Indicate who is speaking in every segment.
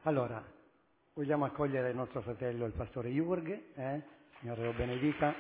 Speaker 1: Allora, vogliamo accogliere il nostro fratello, il pastore Jurg, Signore lo benedica.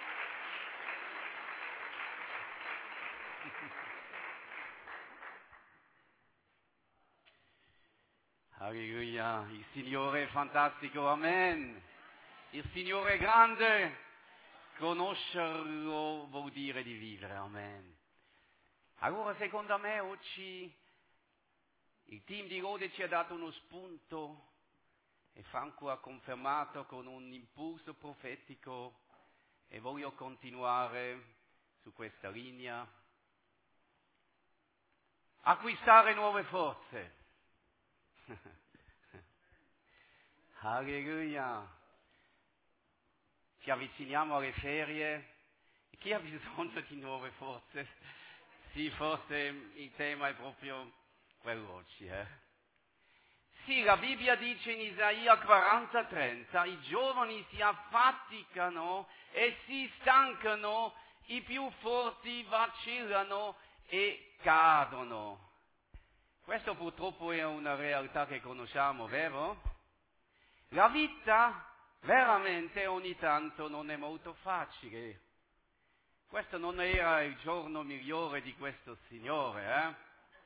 Speaker 2: Alleluia, il Signore è fantastico, amen. Il Signore è grande, conoscerlo vuol dire di vivere, amen. Allora, secondo me, oggi il team di Lode ci ha dato uno spunto e Franco ha confermato con un impulso profetico e voglio continuare su questa linea. Acquistare nuove forze. Alleluia. Ci avviciniamo alle ferie. Chi ha bisogno di nuove forze? Sì, forse il tema è proprio quello oggi, Sì, la Bibbia dice in Isaia 40:30, i giovani si affaticano e si stancano, i più forti vacillano e cadono. Questo purtroppo è una realtà che conosciamo, vero? La vita veramente ogni tanto non è molto facile. Questo non era il giorno migliore di questo Signore,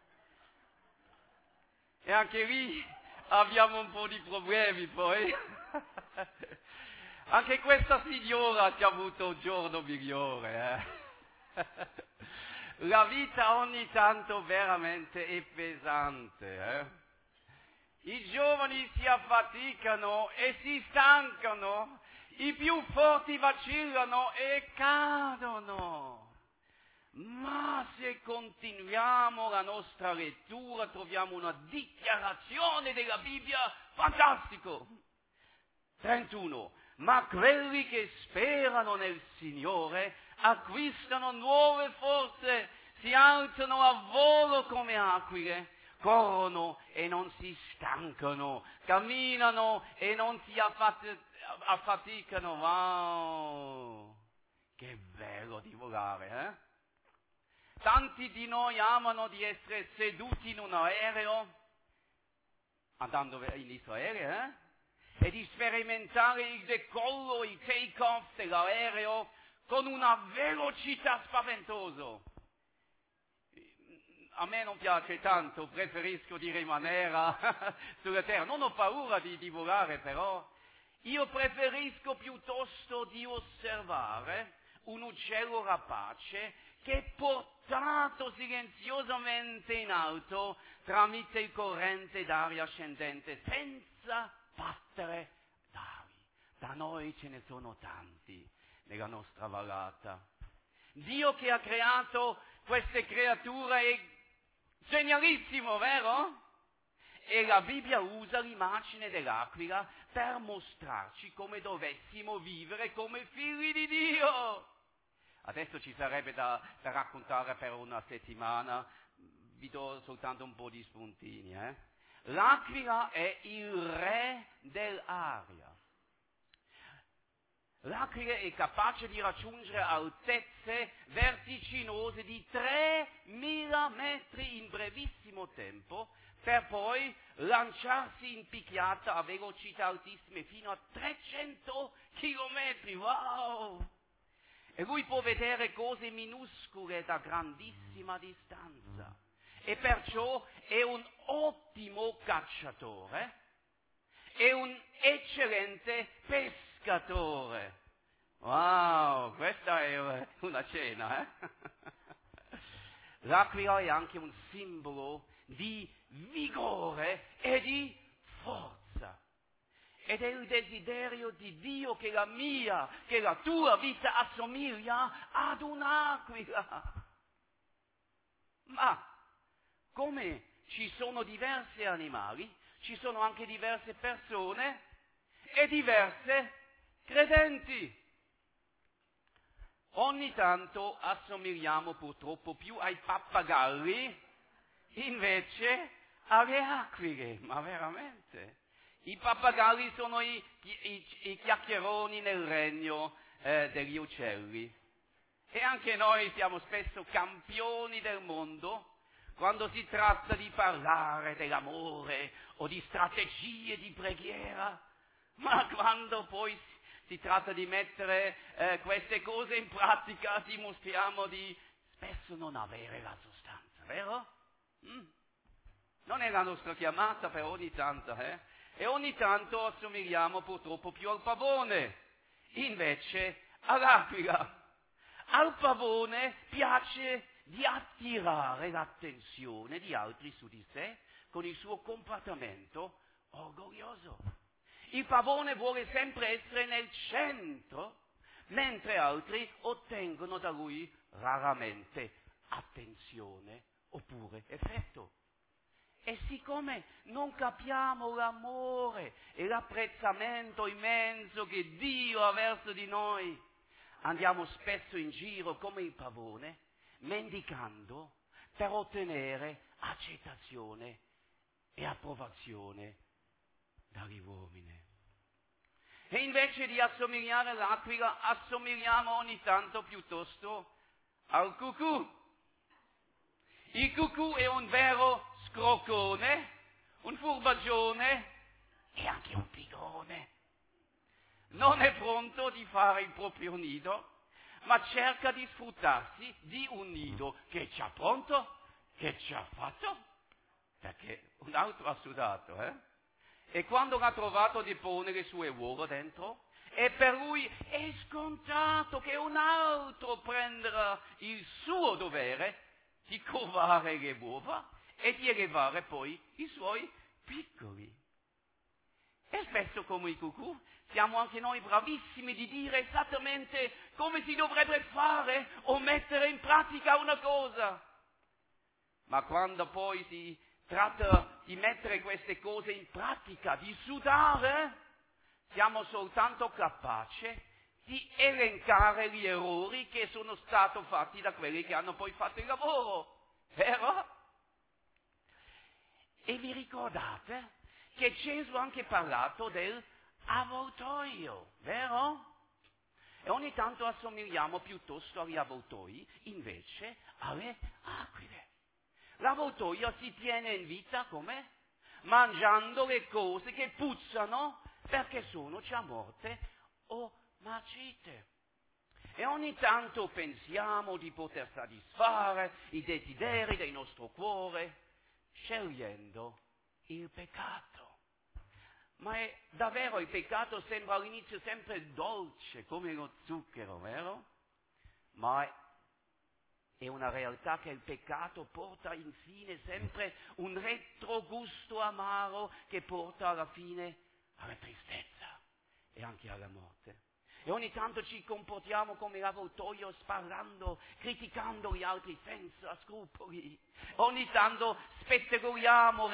Speaker 2: E anche lì abbiamo un po' di problemi poi. Anche questa signora ci ha avuto un giorno migliore, La vita ogni tanto veramente è pesante, I giovani si affaticano e si stancano, i più forti vacillano e cadono. Ma se continuiamo la nostra lettura troviamo una dichiarazione della Bibbia fantastico. 31. Ma quelli che sperano nel Signore acquistano nuove forze, si alzano a volo come aquile, corrono e non si stancano, camminano e non si affaticano. Wow! Che bello di volare, Tanti di noi amano di essere seduti in un aereo, andando in Israele, e di sperimentare il decollo, il take-off dell'aereo con una velocità spaventosa. A me non piace tanto, preferisco di rimanere sulla terra. Non ho paura di volare, però. Io preferisco piuttosto di osservare un uccello rapace che è portato silenziosamente in alto tramite il corrente d'aria scendente senza battere d'aria. Da noi ce ne sono tanti nella nostra vallata. Dio che ha creato queste creature è genialissimo, vero? E la Bibbia usa l'immagine dell'aquila per mostrarci come dovessimo vivere come figli di Dio. Adesso ci sarebbe da raccontare per una settimana, vi do soltanto un po' di spuntini. L'aquila è il re dell'aria. L'aquila è capace di raggiungere altezze vertiginose di 3.000 metri in brevissimo tempo, per poi lanciarsi in picchiata a velocità altissime fino a 300 chilometri. Wow! E lui può vedere cose minuscole da grandissima distanza. E perciò è un ottimo cacciatore e un eccellente pescatore. Wow, questa è una cena, L'aquila è anche un simbolo di vigore e di forza. Ed è il desiderio di Dio che la mia, che la tua vita assomiglia ad un'aquila. Ma come ci sono diversi animali, ci sono anche diverse persone e diverse credenti. Ogni tanto assomigliamo purtroppo più ai pappagalli invece alle aquile, ma veramente. I pappagalli sono i chiacchieroni nel regno degli uccelli. E anche noi siamo spesso campioni del mondo quando si tratta di parlare dell'amore o di strategie di preghiera, ma quando poi si tratta di mettere queste cose in pratica dimostriamo di spesso non avere la sostanza, vero? Non è la nostra chiamata, però ogni tanto, E ogni tanto assomigliamo purtroppo più al pavone, invece all'aquila. Al pavone piace di attirare l'attenzione di altri su di sé con il suo comportamento orgoglioso. Il pavone vuole sempre essere nel centro, mentre altri ottengono da lui raramente attenzione oppure effetto. E siccome non capiamo l'amore e l'apprezzamento immenso che Dio ha verso di noi, andiamo spesso in giro come il pavone, mendicando per ottenere accettazione e approvazione dagli uomini. E invece di assomigliare all'aquila, assomigliamo ogni tanto piuttosto al cucù. Il cucù è un vero scroccone, un furbaggione e anche un pigone. Non è pronto di fare il proprio nido, ma cerca di sfruttarsi di un nido che è già pronto, che è già fatto, perché un altro ha sudato, E quando l'ha trovato depone le sue uova dentro, e per lui è scontato che un altro prenderà il suo dovere di covare le uova e di elevare poi i suoi piccoli. E spesso come i cucù siamo anche noi bravissimi di dire esattamente come si dovrebbe fare o mettere in pratica una cosa. Ma quando poi si tratta di mettere queste cose in pratica, di sudare, siamo soltanto capaci di elencare gli errori che sono stati fatti da quelli che hanno poi fatto il lavoro, vero? E vi ricordate che Gesù ha anche parlato dell'avvoltoio, vero? E ogni tanto assomigliamo piuttosto agli avvoltoi, invece alle aquile. L'avvoltoio si tiene in vita come? Mangiando le cose che puzzano perché sono già morte o marcite. E ogni tanto pensiamo di poter soddisfare i desideri del nostro cuore scegliendo il peccato. Ma è davvero il peccato sembra all'inizio sempre dolce come lo zucchero, vero? Ma è una realtà che il peccato porta infine sempre un retrogusto amaro che porta alla fine alla tristezza e anche alla morte. E ogni tanto ci comportiamo come l'avvoltoio sparlando, criticando gli altri senza scrupoli. Ogni tanto spettegoliamo,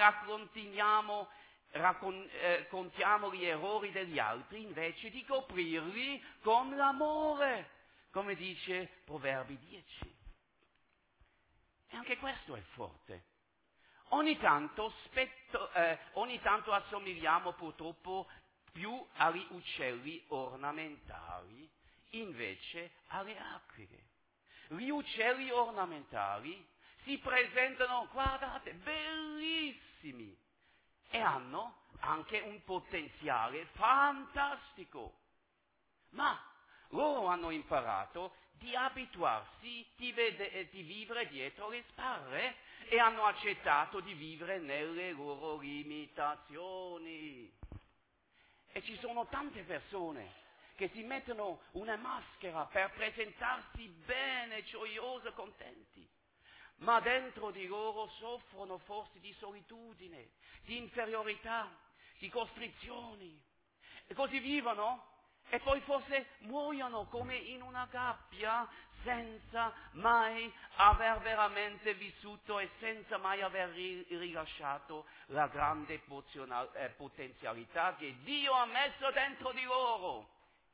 Speaker 2: raccontiamo gli errori degli altri invece di coprirli con l'amore, come dice Proverbi 10. E anche questo è forte. Ogni tanto assomigliamo purtroppo più agli uccelli ornamentali, invece alle aquile. Gli uccelli ornamentali si presentano, guardate, bellissimi e hanno anche un potenziale fantastico. Ma loro hanno imparato di abituarsi di vivere dietro le spalle e hanno accettato di vivere nelle loro limitazioni. E ci sono tante persone che si mettono una maschera per presentarsi bene, gioiosi, contenti, ma dentro di loro soffrono forse di solitudine, di inferiorità, di costrizioni. E così vivono e poi forse muoiono come in una gabbia senza mai aver veramente vissuto e senza mai aver rilasciato la grande potenzialità che Dio ha messo dentro di loro.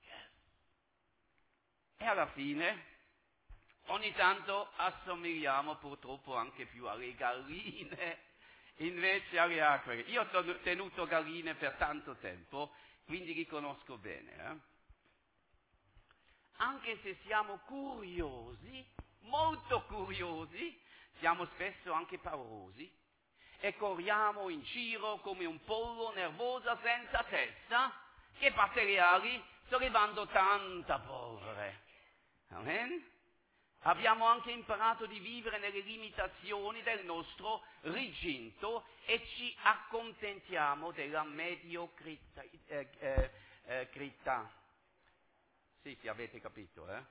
Speaker 2: E alla fine, ogni tanto assomigliamo purtroppo anche più alle galline, invece alle aquile. Io ho tenuto galline per tanto tempo, quindi li conosco bene. Anche se siamo curiosi, molto curiosi, siamo spesso anche paurosi e corriamo in giro come un pollo nervoso senza testa, che materiali sto arrivando tanta polvere. Amen? Abbiamo anche imparato di vivere nelle limitazioni del nostro recinto e ci accontentiamo della mediocrità. Sì, avete capito, eh?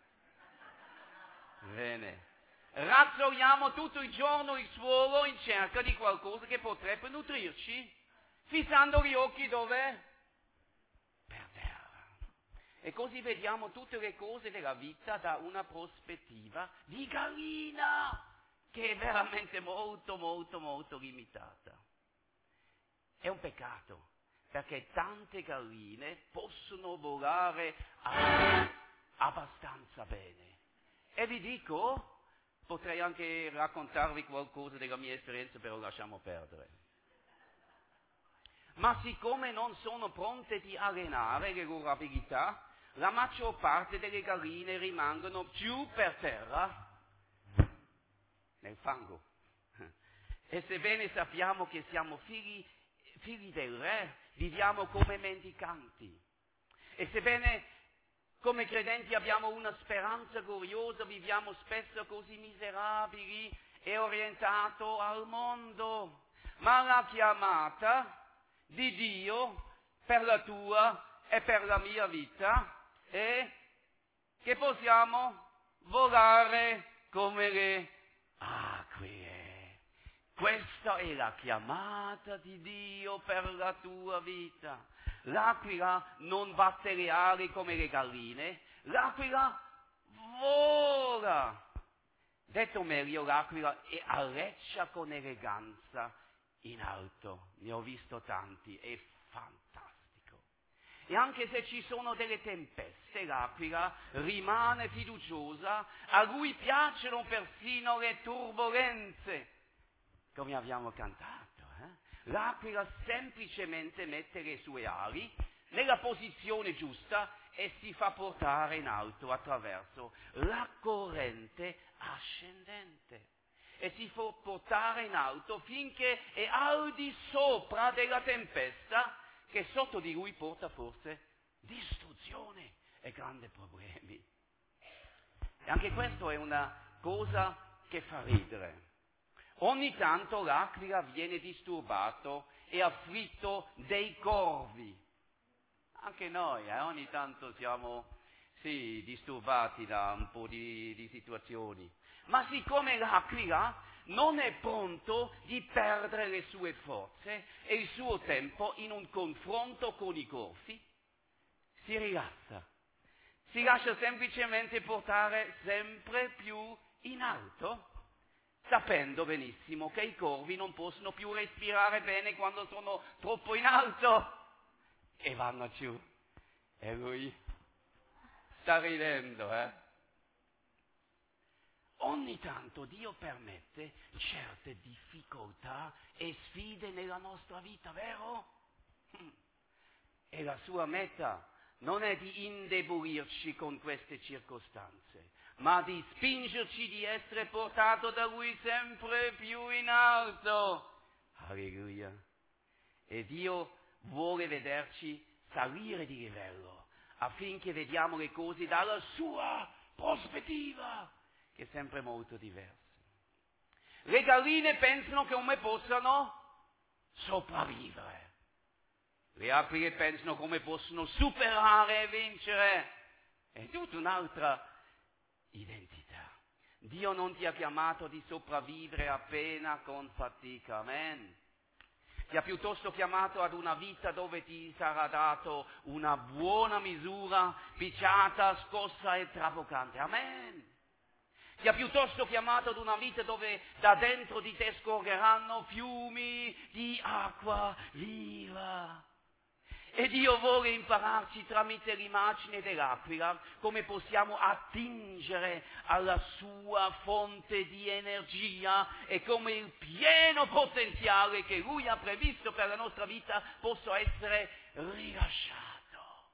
Speaker 2: Bene. Razzoliamo tutto il giorno il suolo in cerca di qualcosa che potrebbe nutrirci, fissando gli occhi dove? Per terra. E così vediamo tutte le cose della vita da una prospettiva di gallina, che è veramente molto, molto, molto limitata. È un peccato, perché tante galline possono volare abbastanza bene. E vi dico, potrei anche raccontarvi qualcosa della mia esperienza, però lasciamo perdere. Ma siccome non sono pronte di allenare le loro abilità, la maggior parte delle galline rimangono più per terra, nel fango. E sebbene sappiamo che siamo figli del Re, viviamo come mendicanti. E sebbene come credenti abbiamo una speranza gloriosa, viviamo spesso così miserabili e orientati al mondo. Ma la chiamata di Dio per la tua e per la mia vita è che possiamo volare come le aquile. Questa è la chiamata di Dio per la tua vita. L'aquila non batte le ali come le galline, l'aquila vola. Detto meglio, l'aquila aleggia con eleganza in alto. Ne ho visto tanti, è fantastico. E anche se ci sono delle tempeste, l'aquila rimane fiduciosa, a lui piacciono persino le turbolenze, come abbiamo cantato. L'aquila semplicemente mette le sue ali nella posizione giusta e si fa portare in alto attraverso la corrente ascendente. E si fa portare in alto finché è al di sopra della tempesta che sotto di lui porta forse distruzione e grandi problemi. E anche questo è una cosa che fa ridere. Ogni tanto l'aquila viene disturbato e afflitto dei corvi. Anche noi, ogni tanto siamo, disturbati da un po' di situazioni. Ma siccome l'aquila non è pronto di perdere le sue forze e il suo tempo in un confronto con i corvi, si rilassa. Si lascia semplicemente portare sempre più in alto, sapendo benissimo che i corvi non possono più respirare bene quando sono troppo in alto e vanno giù. E lui sta ridendo, Ogni tanto Dio permette certe difficoltà e sfide nella nostra vita, vero? E la sua meta non è di indebolirci con queste circostanze, ma di spingerci di essere portato da Lui sempre più in alto. Alleluia. E Dio vuole vederci salire di livello, affinché vediamo le cose dalla sua prospettiva, che è sempre molto diversa. Le galline pensano come possano sopravvivere. Le aquile pensano come possono superare e vincere. È tutta un'altra identità. Dio non ti ha chiamato di sopravvivere appena con fatica, amen. Ti ha piuttosto chiamato ad una vita dove ti sarà dato una buona misura, picciata, scossa e traboccante, amen. Ti ha piuttosto chiamato ad una vita dove da dentro di te scorreranno fiumi di acqua viva. E Dio vuole impararci tramite l'immagine dell'aquila come possiamo attingere alla sua fonte di energia e come il pieno potenziale che Lui ha previsto per la nostra vita possa essere rilasciato.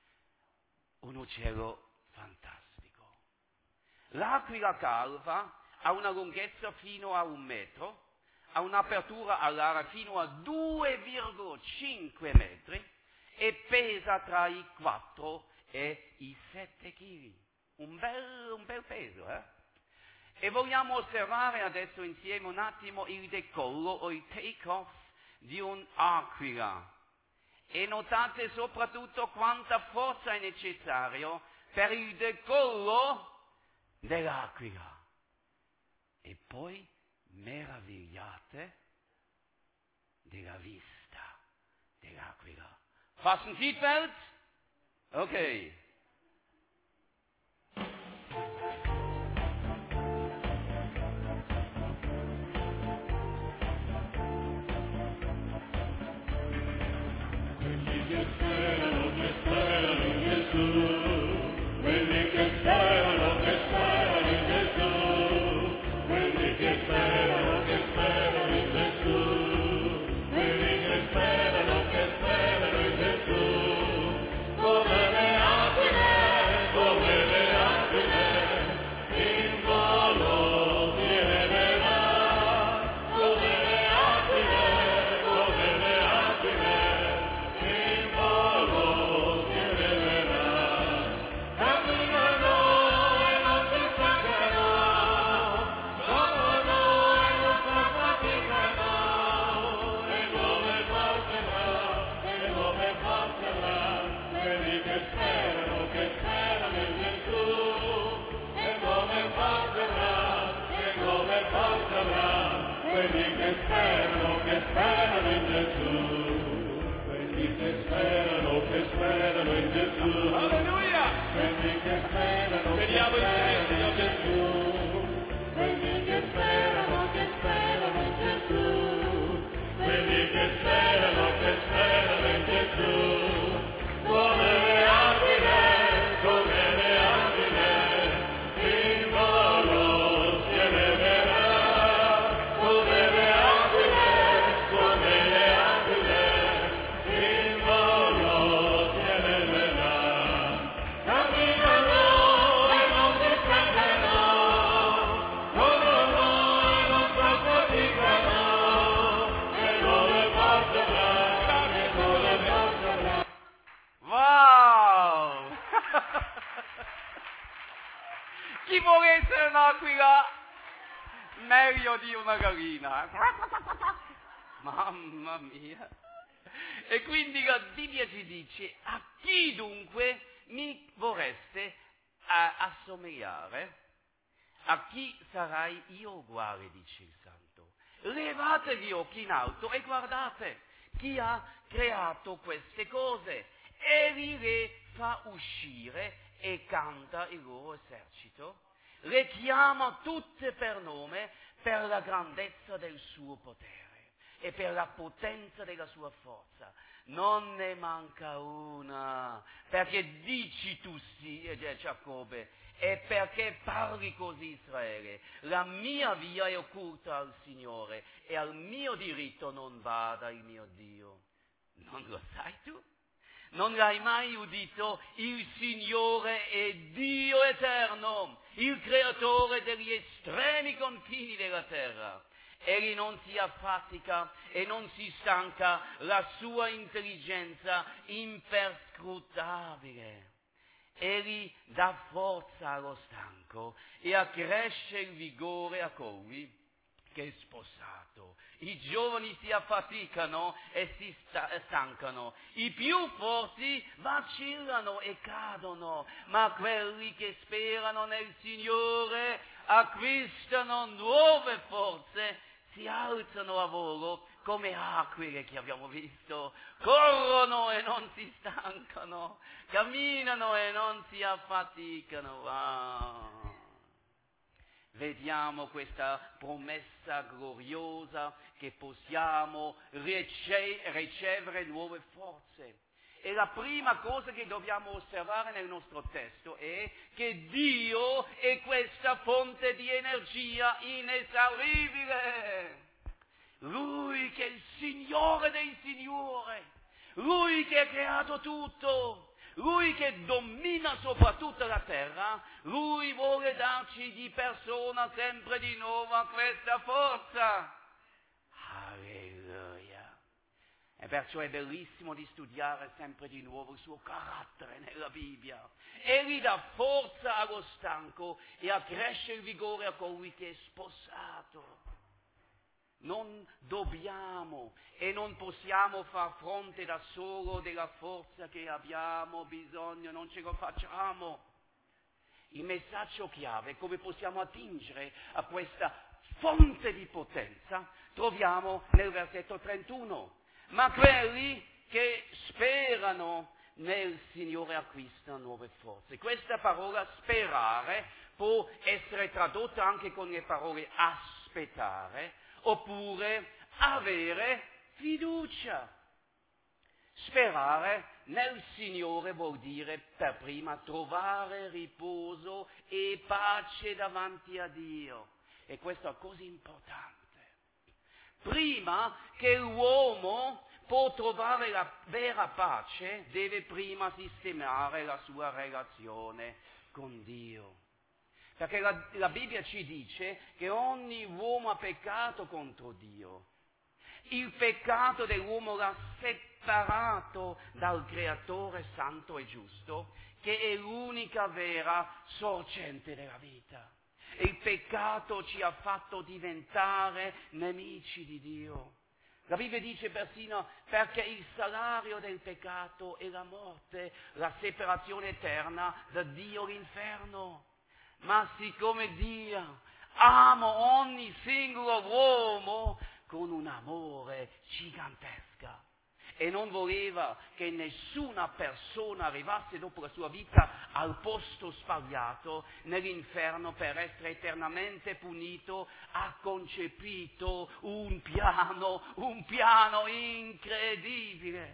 Speaker 2: Un uccello fantastico. L'aquila calva ha una lunghezza fino a 1 metro, ha un'apertura all'aria fino a 2,5 metri e pesa tra i 4 e i 7 kg. Un bel peso, eh? E vogliamo osservare adesso insieme un attimo il decollo o il take-off di un'aquila. E notate soprattutto quanta forza è necessario per il decollo dell'aquila. E poi meravigliate della vista dell'aquila. Fasten Seatbelt? Ok. Chi vuole essere un'aquila? Meglio di una gallina. Mamma mia. E quindi la Bibbia ci dice: a chi dunque mi vorreste assomigliare? A chi sarai io uguale, dice il Santo. Levate gli occhi in alto e guardate chi ha creato queste cose. Egli le fa uscire e canta il loro esercito, le chiama tutte per nome per la grandezza del suo potere e per la potenza della sua forza. Non ne manca una, perché dici tu sì, Giacobbe, e perché parli così, Israele. La mia via è occulta al Signore e al mio diritto non bada il mio Dio. Non lo sai tu? Non l'hai mai udito? Il Signore è Dio eterno, il creatore degli estremi confini della terra. Egli non si affatica e non si stanca, la sua intelligenza imperscrutabile. Egli dà forza allo stanco e accresce il vigore a colui che è sposato. I giovani si affaticano e si stancano, i più forti vacillano e cadono, ma quelli che sperano nel Signore acquistano nuove forze, si alzano a volo come aquile che abbiamo visto, corrono e non si stancano, camminano e non si affaticano. Wow. Vediamo questa promessa gloriosa che possiamo ricevere nuove forze. E la prima cosa che dobbiamo osservare nel nostro testo è che Dio è questa fonte di energia inesauribile. Lui che è il Signore dei Signori, Lui che ha creato tutto, Lui che domina sopra tutta la terra, Lui vuole darci di persona sempre di nuovo questa forza. Alleluia! E perciò è bellissimo di studiare sempre di nuovo il suo carattere nella Bibbia. Egli dà forza allo stanco e accresce il vigore a colui che è sposato. Non dobbiamo e non possiamo far fronte da solo della forza che abbiamo bisogno, non ce lo facciamo. Il messaggio chiave, come possiamo attingere a questa fonte di potenza, troviamo nel versetto 31. Ma quelli che sperano nel Signore acquistano nuove forze. Questa parola sperare può essere tradotta anche con le parole aspettare, oppure avere fiducia. Sperare nel Signore vuol dire per prima trovare riposo e pace davanti a Dio. E questo è così importante. Prima che l'uomo può trovare la vera pace, deve prima sistemare la sua relazione con Dio. Perché la Bibbia ci dice che ogni uomo ha peccato contro Dio. Il peccato dell'uomo l'ha separato dal Creatore santo e giusto, che è l'unica vera sorgente della vita. Il peccato ci ha fatto diventare nemici di Dio. La Bibbia dice persino perché il salario del peccato è la morte, la separazione eterna da Dio, l'inferno. Ma siccome Dio ama ogni singolo uomo con un amore gigantesco e non voleva che nessuna persona arrivasse dopo la sua vita al posto sbagliato nell'inferno per essere eternamente punito, ha concepito un piano incredibile.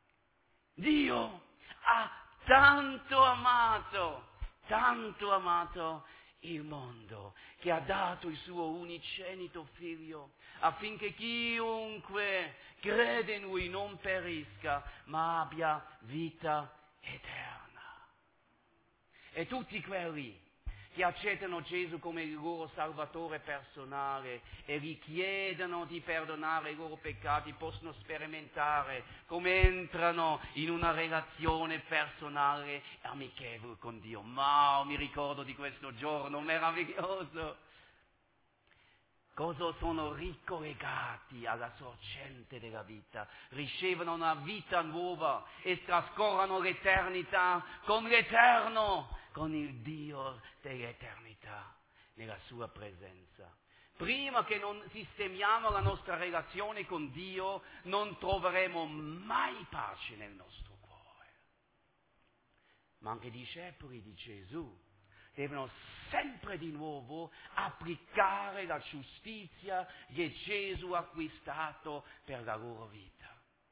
Speaker 2: Dio ha tanto amato il mondo, che ha dato il suo unigenito figlio, affinché chiunque crede in lui non perisca, ma abbia vita eterna. E tutti quelli che accettano Gesù come il loro Salvatore personale e gli chiedono di perdonare i loro peccati, possono sperimentare come entrano in una relazione personale e amichevole con Dio. Ma mi ricordo di questo giorno meraviglioso. Cosa sono ricollegati alla sorgente della vita, ricevono una vita nuova e trascorrono l'eternità con l'Eterno, con il Dio dell'eternità, nella sua presenza. Prima che non sistemiamo la nostra relazione con Dio, non troveremo mai pace nel nostro cuore. Ma anche i discepoli di Gesù devono sempre di nuovo applicare la giustizia che Gesù ha acquistato per la loro vita.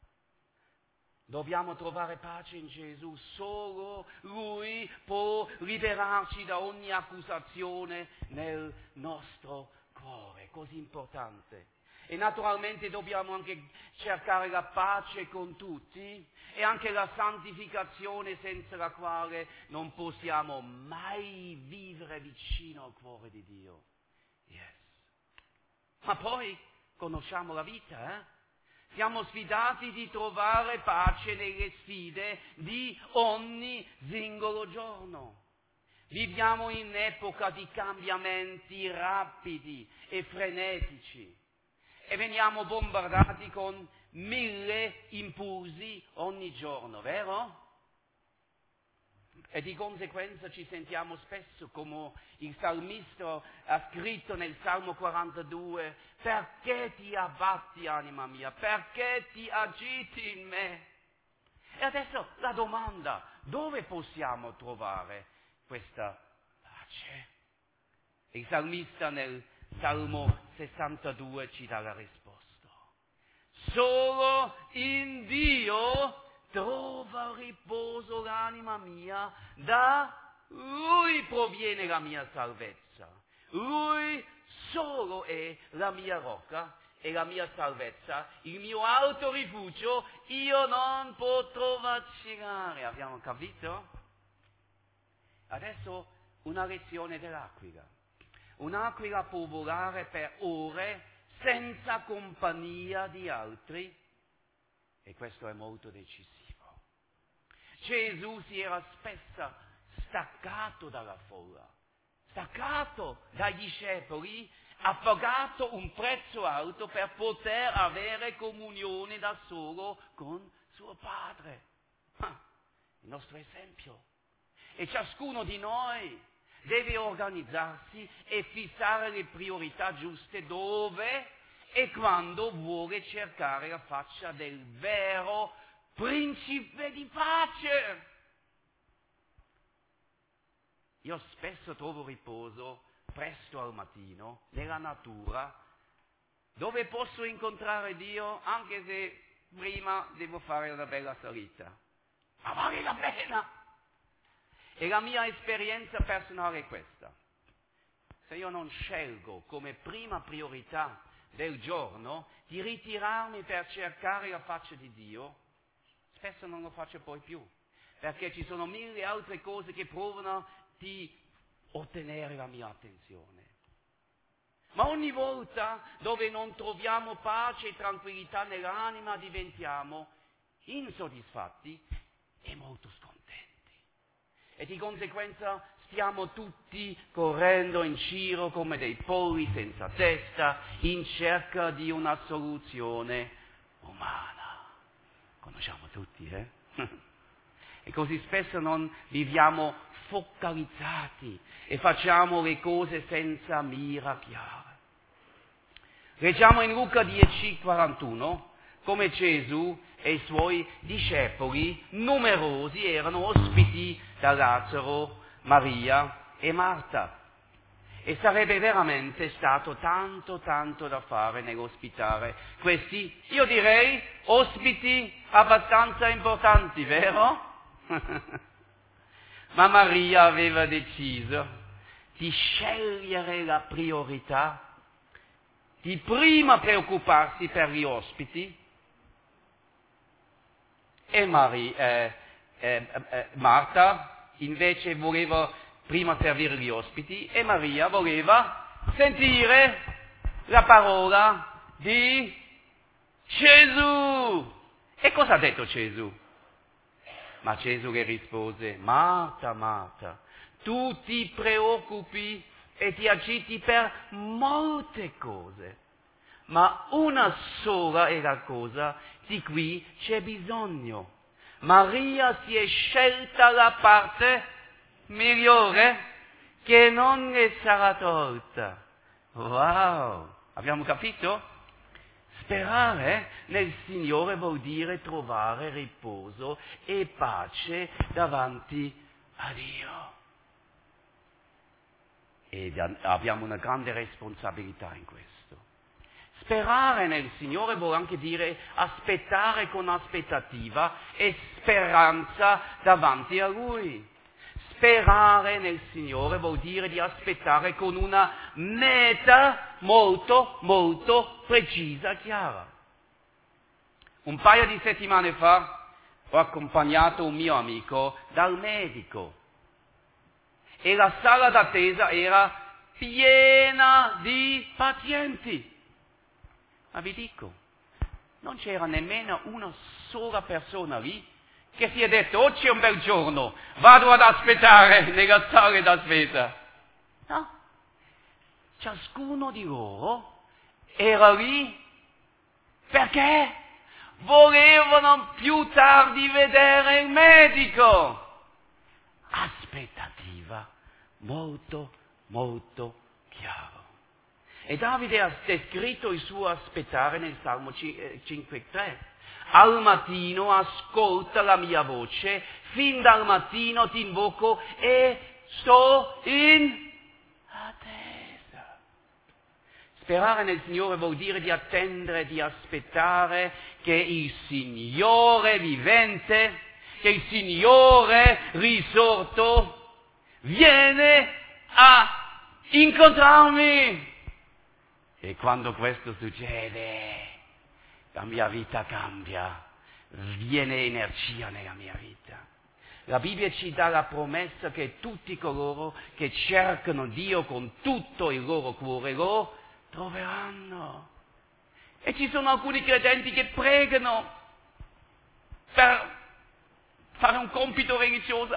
Speaker 2: Dobbiamo trovare pace in Gesù, solo Lui può liberarci da ogni accusazione nel nostro cuore, così importante. E naturalmente dobbiamo anche cercare la pace con tutti e anche la santificazione senza la quale non possiamo mai vivere vicino al cuore di Dio. Yes. Ma poi conosciamo la vita, eh? Siamo sfidati di trovare pace nelle sfide di ogni singolo giorno. Viviamo in epoca di cambiamenti rapidi e frenetici e veniamo bombardati con 1000 impulsi ogni giorno, vero? E di conseguenza ci sentiamo spesso, come il salmista ha scritto nel Salmo 42, perché ti abbatti, anima mia, perché ti agiti in me? E adesso la domanda, dove possiamo trovare questa pace? Il salmista nel Salmo 62 ci dà la risposta. Solo in Dio trova riposo l'anima mia, da Lui proviene la mia salvezza. Lui solo è la mia rocca è la mia salvezza, il mio autorifugio, io non potrò vacillare. Abbiamo capito? Adesso una lezione dell'aquila. Un'aquila può volare per ore senza compagnia di altri, e questo è molto decisivo. Gesù si era spesso staccato dalla folla, staccato dai discepoli, ha pagato un prezzo alto per poter avere comunione da solo con suo Padre. Il nostro esempio. E ciascuno di noi deve organizzarsi e fissare le priorità giuste dove e quando vuole cercare la faccia del vero principe di pace. Io spesso trovo riposo presto al mattino nella natura, dove posso incontrare Dio anche se prima devo fare una bella salita. Ma vale la pena! E la mia esperienza personale è questa. Se io non scelgo come prima priorità del giorno di ritirarmi per cercare la faccia di Dio, spesso non lo faccio poi più, perché ci sono mille altre cose che provano di ottenere la mia attenzione. Ma ogni volta dove non troviamo pace e tranquillità nell'anima diventiamo insoddisfatti e molto scontenti. E di conseguenza stiamo tutti correndo in giro come dei polli senza testa in cerca di una soluzione umana. Conosciamo tutti, E così spesso non viviamo focalizzati e facciamo le cose senza mira chiara. Leggiamo in Luca 10:41 come Gesù e i suoi discepoli numerosi erano ospiti da Lazzaro, Maria e Marta. E sarebbe veramente stato tanto da fare nell'ospitare questi, io direi, ospiti abbastanza importanti, vero? Ma Maria aveva deciso di scegliere la priorità, di prima preoccuparsi per gli ospiti, e Marta invece voleva prima servire gli ospiti e Maria voleva sentire la parola di Gesù. E cosa ha detto Gesù? Ma Gesù le rispose: Marta, Marta, tu ti preoccupi e ti agiti per molte cose, ma una sola è la cosa di cui c'è bisogno. Maria si è scelta la parte migliore che non le sarà tolta. Wow! Abbiamo capito? Sperare nel Signore vuol dire trovare riposo e pace davanti a Dio. E abbiamo una grande responsabilità in questo. Sperare nel Signore vuol anche dire aspettare con aspettativa e speranza davanti a Lui. Sperare nel Signore vuol dire di aspettare con una meta molto precisa, chiara. Un paio di settimane fa ho accompagnato un mio amico dal medico e la sala d'attesa era piena di pazienti. Ma vi dico, non c'era nemmeno una sola persona lì che si è detto: oggi è un bel giorno, vado ad aspettare nella sala d'attesa. No, ciascuno di loro era lì perché volevano più tardi vedere il medico. Aspettativa molto chiara. E Davide ha descritto il suo aspettare nel Salmo 5:3. Al mattino ascolta la mia voce, fin dal mattino ti invoco e sto in attesa. Sperare nel Signore vuol dire di attendere, di aspettare che il Signore vivente, che il Signore risorto viene a incontrarmi. E quando questo succede, la mia vita cambia, viene energia nella mia vita. La Bibbia ci dà la promessa che tutti coloro che cercano Dio con tutto il loro cuore lo troveranno. E ci sono alcuni credenti che pregano per fare un compito religioso.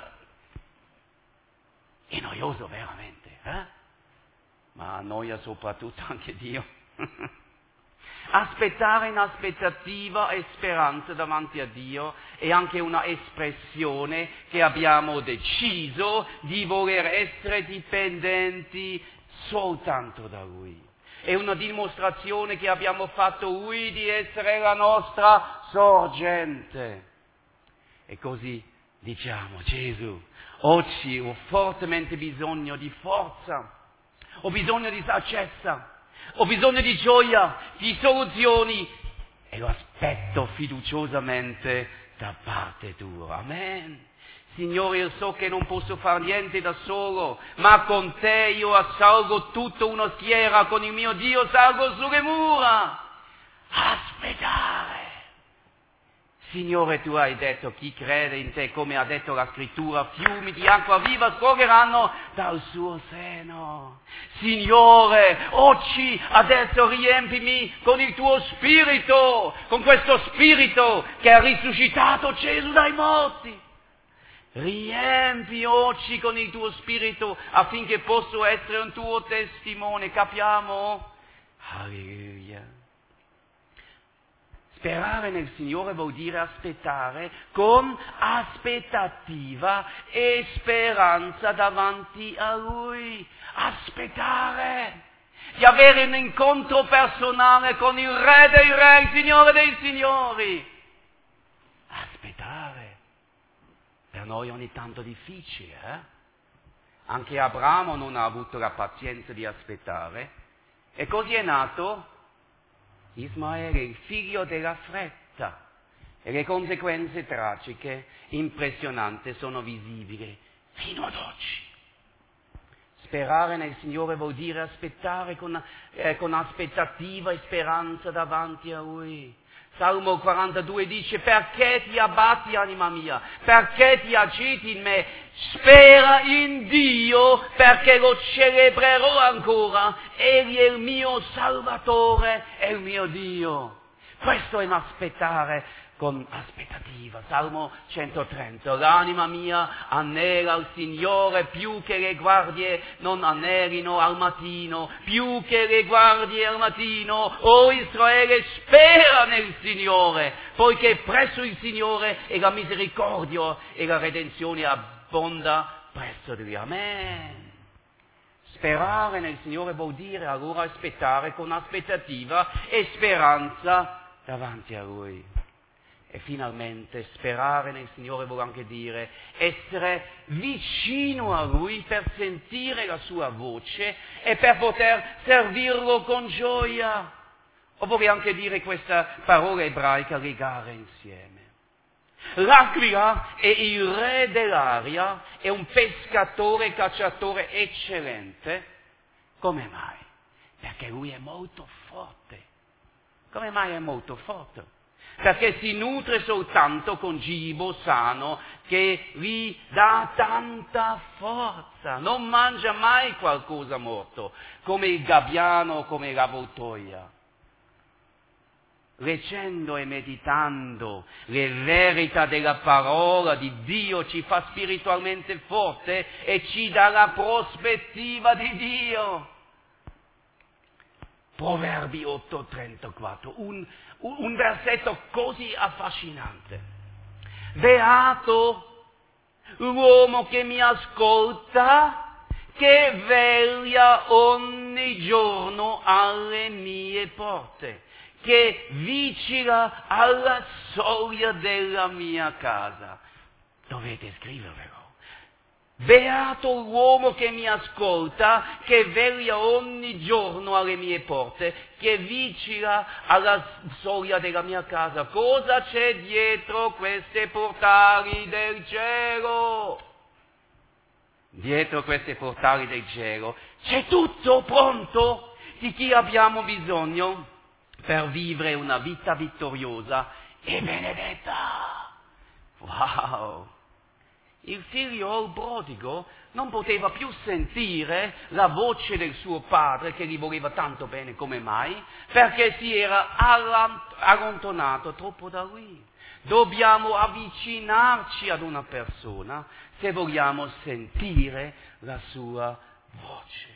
Speaker 2: È noioso veramente, ma annoia soprattutto anche Dio. Aspettare in aspettativa e speranza davanti a Dio è anche una espressione che abbiamo deciso di voler essere dipendenti soltanto da Lui. È una dimostrazione che abbiamo fatto Lui di essere la nostra sorgente. E così diciamo: Gesù, oggi ho fortemente bisogno di forza, ho bisogno di saggezza, ho bisogno di gioia, di soluzioni, e lo aspetto fiduciosamente da parte tua. Amen. Signore, io so che non posso fare niente da solo, ma con te io assalgo tutta una schiera, con il mio Dio salgo sulle mura. Aspettare. Signore, tu hai detto: chi crede in te, come ha detto la scrittura, fiumi di acqua viva scorreranno dal suo seno. Signore, oggi, adesso riempimi con il tuo spirito, con questo spirito che ha risuscitato Gesù dai morti. Riempi oggi con il tuo spirito affinché possa essere un tuo testimone. Capiamo? Alleluia. Sperare nel Signore vuol dire aspettare con aspettativa e speranza davanti a Lui. Aspettare di avere un incontro personale con il Re dei Re, il Signore dei Signori. Aspettare. Per noi ogni tanto difficile, Anche Abramo non ha avuto la pazienza di aspettare, e così è nato Ismaele, il figlio della fretta, e le conseguenze tragiche, impressionanti, sono visibili fino ad oggi. Sperare nel Signore vuol dire aspettare con aspettativa e speranza davanti a Lui. Salmo 42 dice: perché ti abbatti, anima mia? Perché ti agiti in me? Spera in Dio, perché lo celebrerò ancora. Egli è il mio Salvatore, è il mio Dio. Questo è un aspettare con aspettativa. Salmo 130. L'anima mia anela al Signore più che le guardie non anelino al mattino, più che le guardie al mattino. O Israele, spera nel Signore, poiché presso il Signore è la misericordia e la redenzione abbonda presso di Lui. Amen. Sperare nel Signore vuol dire allora aspettare con aspettativa e speranza davanti a Lui. E finalmente sperare nel Signore vuol anche dire essere vicino a Lui per sentire la Sua voce e per poter servirlo con gioia. O vorrei anche dire questa parola ebraica: legare insieme. L'aquila è il re dell'aria, è un pescatore e cacciatore eccellente. Come mai? Perché lui è molto forte. Come mai è molto forte? Perché si nutre soltanto con cibo sano che gli dà tanta forza. Non mangia mai qualcosa morto, come il gabbiano o come l'avvoltoia. Leggendo e meditando le verità della parola di Dio ci fa spiritualmente forte e ci dà la prospettiva di Dio. Proverbi 8:34, un versetto così affascinante. Beato l'uomo che mi ascolta, che veglia ogni giorno alle mie porte, che vigila alla soglia della mia casa. Dovete scrivervelo. Beato l'uomo che mi ascolta, che veglia ogni giorno alle mie porte, che vigila alla soglia della mia casa. Cosa c'è dietro questi portali del cielo? Dietro questi portali del cielo c'è tutto pronto. di chi abbiamo bisogno per vivere una vita vittoriosa e benedetta. Wow! Il figlio prodigo non poteva più sentire la voce del suo padre che gli voleva tanto bene, come mai? Perché si era allontanato troppo da lui. Dobbiamo avvicinarci ad una persona se vogliamo sentire la sua voce.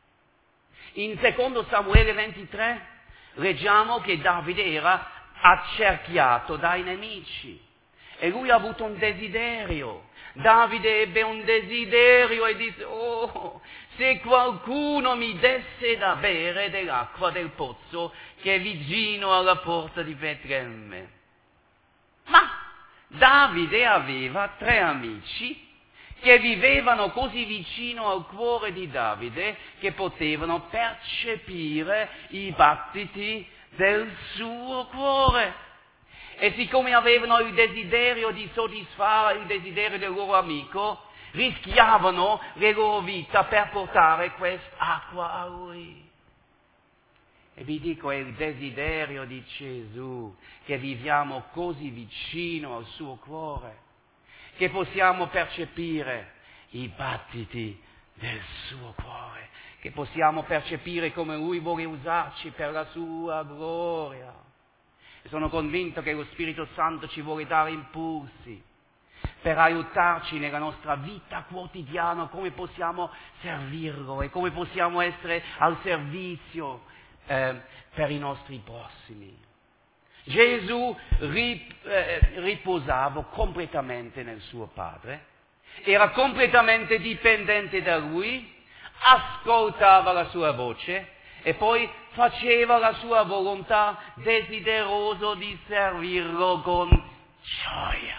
Speaker 2: In 2 Samuele 23 leggiamo che Davide era accerchiato dai nemici e lui ha avuto un desiderio. Davide ebbe un desiderio e disse: oh, se qualcuno mi desse da bere dell'acqua del pozzo che è vicino alla porta di Betlemme. Ma Davide aveva 3 amici che vivevano così vicino al cuore di Davide che potevano percepire i battiti del suo cuore. E siccome avevano il desiderio di soddisfare il desiderio del loro amico, rischiavano le loro vite per portare quest'acqua a lui. E vi dico, è il desiderio di Gesù che viviamo così vicino al suo cuore, che possiamo percepire i battiti del suo cuore, che possiamo percepire come lui vuole usarci per la sua gloria. E sono convinto che lo Spirito Santo ci vuole dare impulsi per aiutarci nella nostra vita quotidiana, come possiamo servirlo e come possiamo essere al servizio per i nostri prossimi. Gesù riposava completamente nel suo Padre, era completamente dipendente da Lui, ascoltava la sua voce e poi faceva la sua volontà, desideroso di servirlo con gioia.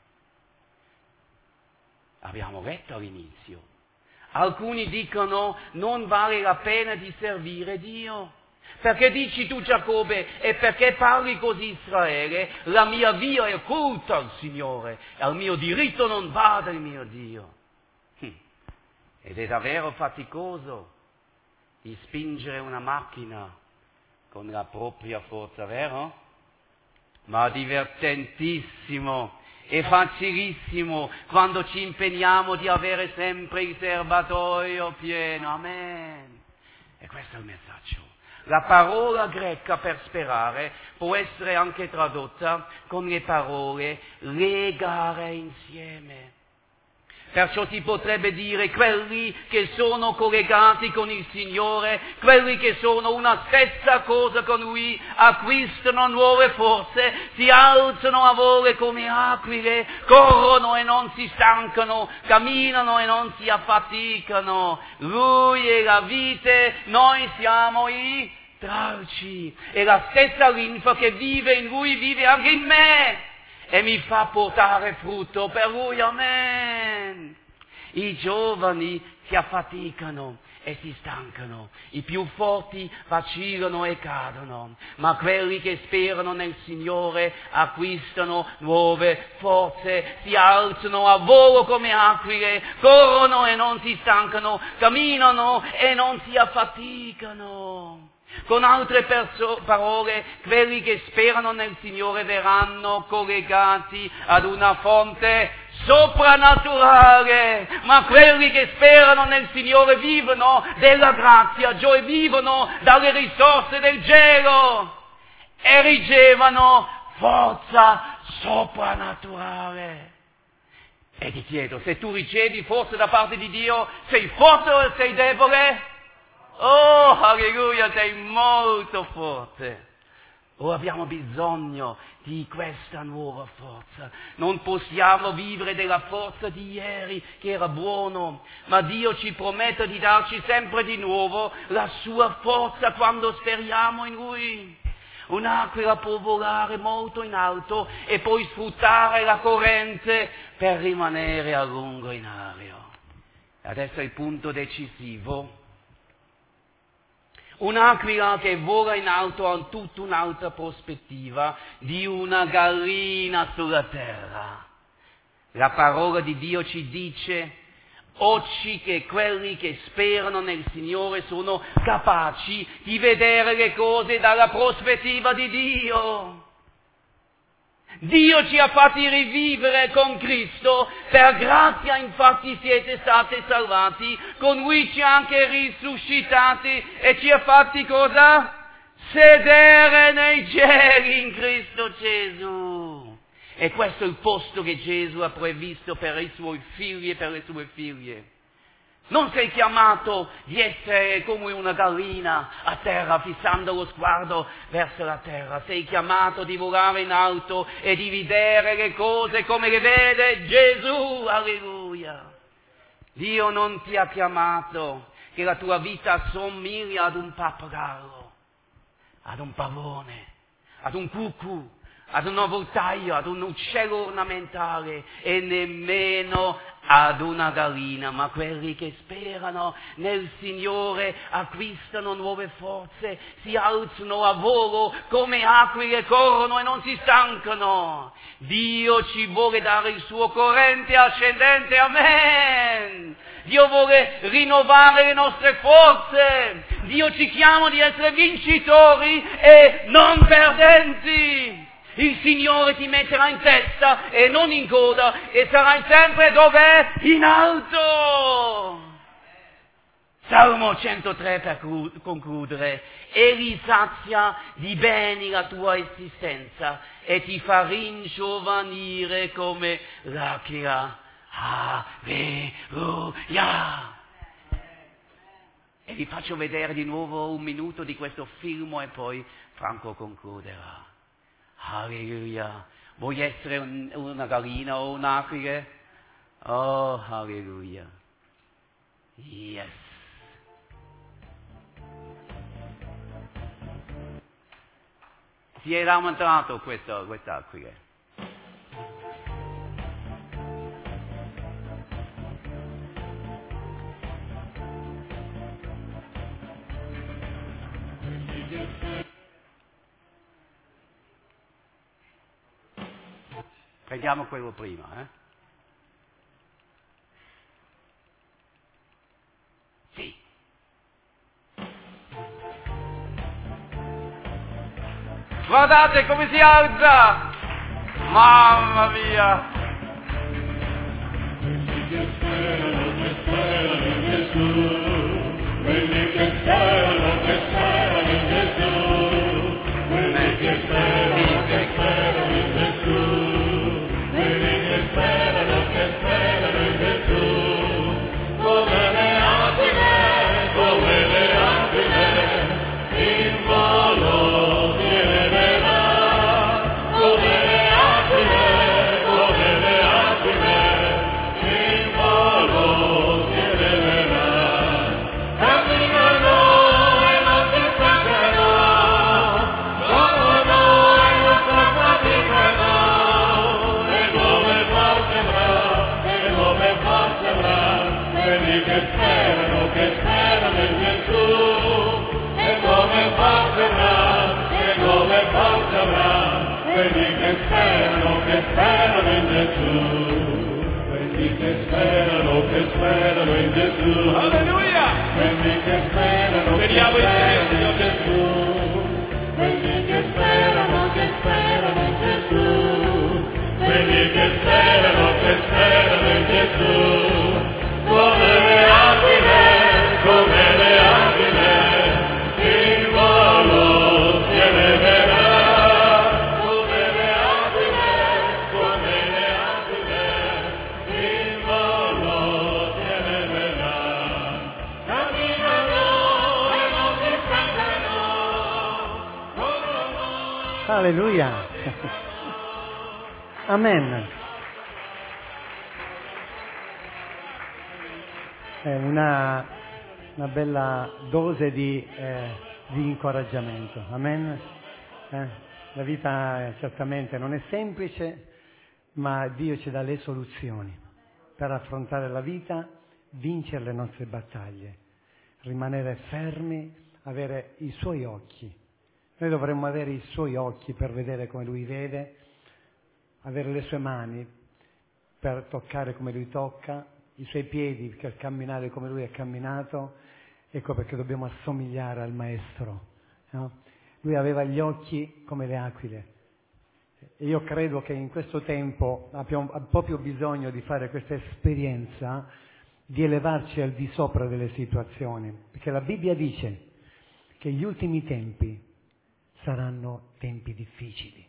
Speaker 2: Abbiamo letto all'inizio. Alcuni dicono: non vale la pena di servire Dio. Perché dici tu, Giacobbe, e perché parli così, Israele? La mia via è occulta al Signore, e al mio diritto non vada il mio Dio. Ed è davvero faticoso di spingere una macchina con la propria forza, vero? Ma divertentissimo e facilissimo quando ci impegniamo di avere sempre il serbatoio pieno. Amen. E questo è il messaggio. La parola greca per sperare può essere anche tradotta con le parole legare insieme. Perciò si potrebbe dire quelli che sono collegati con il Signore, quelli che sono una stessa cosa con Lui, acquistano nuove forze, si alzano a volo come aquile, corrono e non si stancano, camminano e non si affaticano. Lui è la vite, noi siamo i tralci. E la stessa linfa che vive in Lui vive anche in me. E mi fa portare frutto per Lui, amen. I giovani si affaticano e si stancano, i più forti vacillano e cadono, ma quelli che sperano nel Signore acquistano nuove forze, si alzano a volo come aquile, corrono e non si stancano, camminano e non si affaticano. Con altre parole, quelli che sperano nel Signore verranno collegati ad una fonte soprannaturale, ma quelli che sperano nel Signore vivono della grazia, cioè vivono dalle risorse del cielo e ricevono forza soprannaturale. E ti chiedo, se tu ricevi forza da parte di Dio, sei forte o sei debole? Oh, alleluia, sei molto forte. Oh, abbiamo bisogno di questa nuova forza. Non possiamo vivere della forza di ieri, che era buono, ma Dio ci promette di darci sempre di nuovo la sua forza quando speriamo in Lui. Un'aquila può volare molto in alto e poi sfruttare la corrente per rimanere a lungo in aria. Adesso è il punto decisivo. Un'aquila che vola in alto ha tutta un'altra prospettiva di una gallina sulla terra. La parola di Dio ci dice: occhi che quelli che sperano nel Signore sono capaci di vedere le cose dalla prospettiva di Dio. Dio ci ha fatti rivivere con Cristo, per grazia infatti siete stati salvati, con Lui ci ha anche risuscitati e ci ha fatti cosa? Sedere nei cieli in Cristo Gesù. E questo è il posto che Gesù ha previsto per i Suoi figli e per le Sue figlie. Non sei chiamato di essere come una gallina a terra, fissando lo sguardo verso la terra. Sei chiamato di volare in alto e di vedere le cose come le vede Gesù. Alleluia. Dio non ti ha chiamato che la tua vita assomiglia ad un pappagallo, ad un pavone, ad un cucù, ad un avvoltaio, ad un uccello ornamentale e nemmeno ad una gallina, ma quelli che sperano nel Signore acquistano nuove forze, si alzano a volo come aquile, corrono e non si stancano. Dio ci vuole dare il suo corrente ascendente, amen! Dio vuole rinnovare le nostre forze, Dio ci chiama di essere vincitori e non perdenti. Il Signore ti metterà in testa e non in coda e sarai sempre dov'è? In alto! Salmo 103 per concludere. Egli sazia di beni la tua esistenza e ti fa ringiovanire come l'aquila. Alleluia! E vi faccio vedere di nuovo un minuto di questo film e poi Franco concluderà. Alleluia. Vuoi essere una gallina o un'aquila? Oh, alleluia. Yes. Si è lamentato quest'aquila. Prendiamo quello prima, Sì. Guardate come si alza! Mamma mia! Quelli che sperano in Gesù, quelli che sperano in Gesù, quelli che sperano in Gesù. Sperano in Gesù, come le aquile, in volo si eleverà, come le aquile, in volo si eleverà. Camminano e non si stancano, corrono e non si affaticano. Quelli che sperano in Gesù, e come passerà, quelli che sperano in Gesù, quelli che sperano in Gesù, alleluia! Quelli che sperano in Gesù, quelli che sperano in Gesù, quelli che sperano in Gesù. Come le aquile, in volo si eleverà. Come le aquile, in volo si eleverà. Camminano e non si stancano.
Speaker 1: Alleluia. Amen. È una bella dose di incoraggiamento. Amen. La vita certamente non è semplice, ma Dio ci dà le soluzioni per affrontare la vita, vincere le nostre battaglie, rimanere fermi, avere i Suoi occhi. Noi dovremmo avere i Suoi occhi per vedere come Lui vede, avere le Sue mani per toccare come Lui tocca, i suoi piedi per camminare come lui ha camminato, ecco perché dobbiamo assomigliare al Maestro, no? Lui aveva gli occhi come le aquile. E io credo che in questo tempo abbiamo proprio bisogno di fare questa esperienza, di elevarci al di sopra delle situazioni, perché la Bibbia dice che gli ultimi tempi saranno tempi difficili.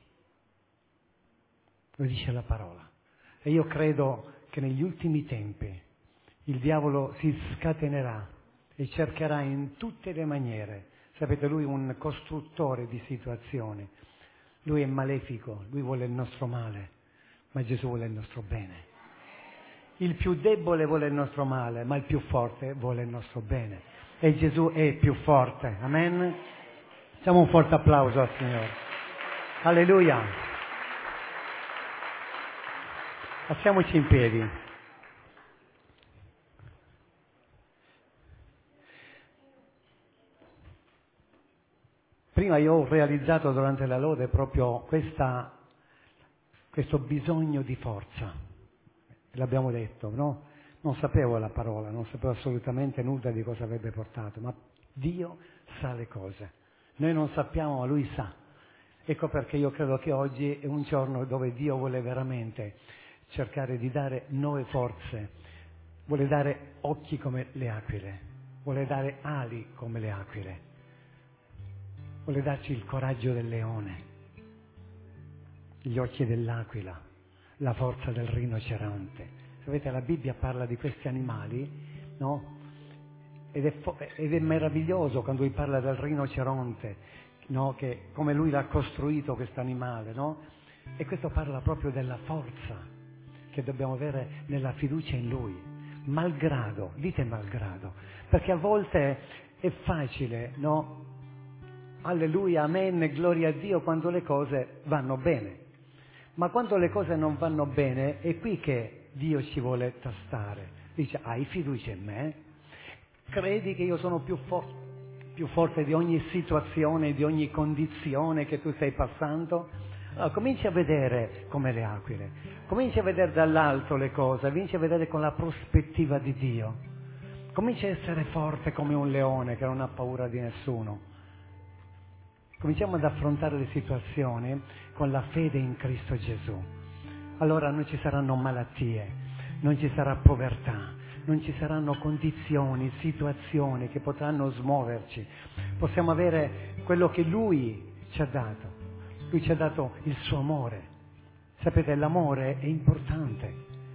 Speaker 1: Lo dice la parola. E io credo che negli ultimi tempi il diavolo si scatenerà e cercherà in tutte le maniere. Sapete, lui è un costruttore di situazioni. Lui è malefico, lui vuole il nostro male, ma Gesù vuole il nostro bene. Il più debole vuole il nostro male, ma il più forte vuole il nostro bene. E Gesù è più forte. Amen? Facciamo un forte applauso al Signore. Alleluia. Alziamoci in piedi. Prima io ho realizzato durante la lode proprio questo bisogno di forza. L'abbiamo detto, no? Non sapevo la parola, non sapevo assolutamente nulla di cosa avrebbe portato, ma Dio sa le cose. Noi non sappiamo, ma Lui sa. Ecco perché io credo che oggi è un giorno dove Dio vuole veramente cercare di dare nuove forze, vuole dare occhi come le aquile, vuole dare ali come le aquile, vuole darci il coraggio del leone, gli occhi dell'aquila, la forza del rinoceronte. Sapete, la Bibbia parla di questi animali, no? Ed è meraviglioso quando lui parla del rinoceronte, no? Che come lui l'ha costruito questo animale, no? E questo parla proprio della forza che dobbiamo avere nella fiducia in lui, malgrado, dite malgrado, perché a volte è facile, no? Alleluia, amen, gloria a Dio quando le cose vanno bene. Ma quando le cose non vanno bene è qui che Dio ci vuole tastare. Dice, hai fiducia in me? Credi che io sono più forte di ogni situazione, di ogni condizione che tu stai passando? Allora, cominci a vedere come le aquile, cominci a vedere dall'alto le cose, cominci a vedere con la prospettiva di Dio. Cominci a essere forte come un leone che non ha paura di nessuno. Cominciamo ad affrontare le situazioni con la fede in Cristo Gesù. Allora non ci saranno malattie, non ci sarà povertà, non ci saranno condizioni, situazioni che potranno smuoverci. Possiamo avere quello che Lui ci ha dato. Lui ci ha dato il suo amore. Sapete, l'amore è importante.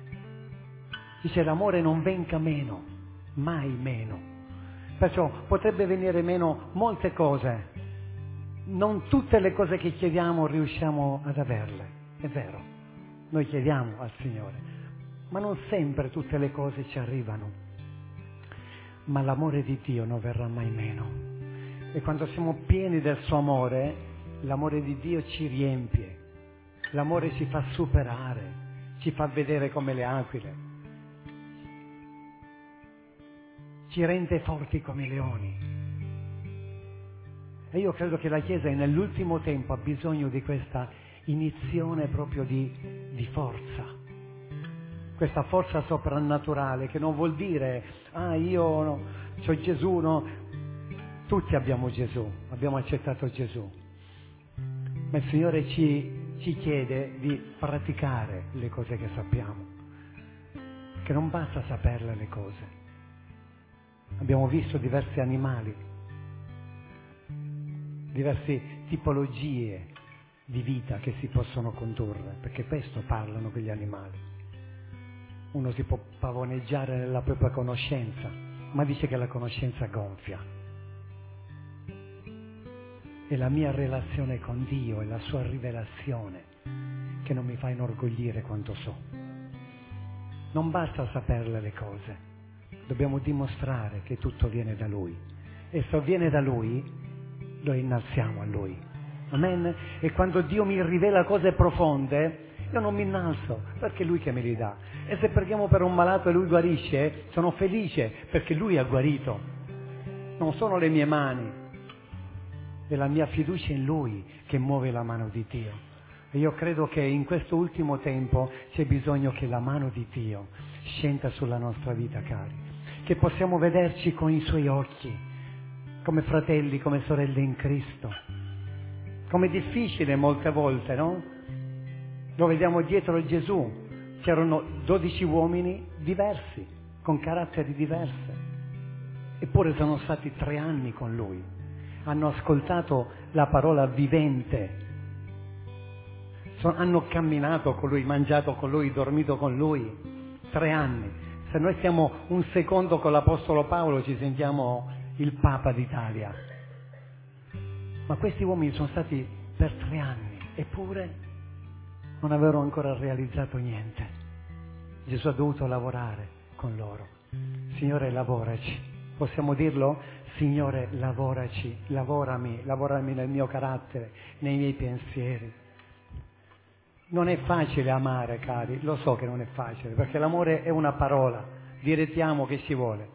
Speaker 1: Dice, l'amore non venga meno, mai meno. Perciò potrebbe venire meno molte cose. Non tutte le cose che chiediamo riusciamo ad averle, è vero, noi chiediamo al Signore, ma non sempre tutte le cose ci arrivano, ma l'amore di Dio non verrà mai meno. E quando siamo pieni del suo amore, l'amore di Dio ci riempie, l'amore ci fa superare, ci fa vedere come le aquile, ci rende forti come i leoni. E io credo che la Chiesa nell'ultimo tempo ha bisogno di questa iniezione proprio di forza. Questa forza soprannaturale che non vuol dire, io no, c'ho Gesù, no. Tutti abbiamo Gesù, abbiamo accettato Gesù. Ma il Signore ci chiede di praticare le cose che sappiamo. Che non basta saperle le cose. Abbiamo visto diversi animali, diverse tipologie di vita che si possono condurre, perché questo parlano quegli animali. Uno si può pavoneggiare nella propria conoscenza, ma dice che la conoscenza gonfia. È la mia relazione con Dio, è la sua rivelazione che non mi fa inorgoglire quanto so. Non basta saperle le cose, dobbiamo dimostrare che tutto viene da Lui. E se viene da Lui, lo innalziamo a Lui. Amen? E quando Dio mi rivela cose profonde, io non mi innalzo, perché è Lui che me li dà. E se preghiamo per un malato e Lui guarisce, sono felice, perché Lui ha guarito. Non sono le mie mani, è la mia fiducia in Lui che muove la mano di Dio. E io credo che in questo ultimo tempo c'è bisogno che la mano di Dio scelta sulla nostra vita, cari, che possiamo vederci con i Suoi occhi, come fratelli, come sorelle in Cristo. Com'è difficile molte volte, no? Lo vediamo dietro Gesù, c'erano 12 uomini diversi, con caratteri diversi, eppure sono stati 3 anni con Lui, hanno ascoltato la parola vivente, hanno camminato con Lui, mangiato con Lui, dormito con Lui, 3 anni. Se noi stiamo un secondo con l'Apostolo Paolo ci sentiamo il Papa d'Italia. Ma questi uomini sono stati per 3 anni, eppure non avevano ancora realizzato niente. Gesù ha dovuto lavorare con loro. Signore, lavoraci. Possiamo dirlo? Signore, lavoraci, lavorami nel mio carattere, nei miei pensieri. Non è facile amare, cari, lo so che non è facile, perché l'amore è una parola, dire ti amo che ci vuole.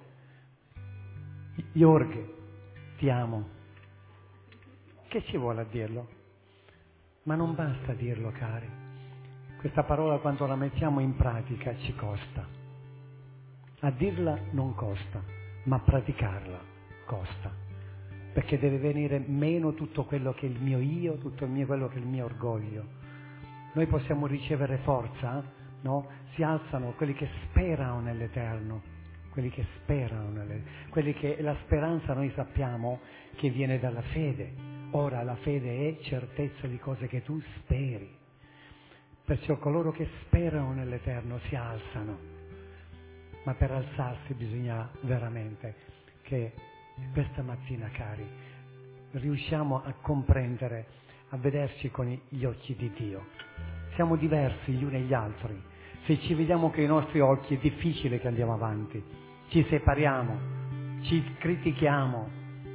Speaker 1: Jorg, ti amo. Che ci vuole a dirlo? Ma non basta dirlo, cari. Questa parola quando la mettiamo in pratica ci costa. A dirla non costa, ma a praticarla costa. Perché deve venire meno tutto quello che è il mio io, tutto quello che è il mio orgoglio. Noi possiamo ricevere forza, no? Si alzano quelli che sperano nell'Eterno, quelli che la speranza noi sappiamo che viene dalla fede. Ora la fede è certezza di cose che tu speri. Perciò coloro che sperano nell'Eterno si alzano. Ma per alzarsi bisogna veramente che questa mattina, cari, riusciamo a comprendere, a vederci con gli occhi di Dio. Siamo diversi gli uni e gli altri. Se ci vediamo con i nostri occhi è difficile che andiamo avanti. Ci separiamo, ci critichiamo.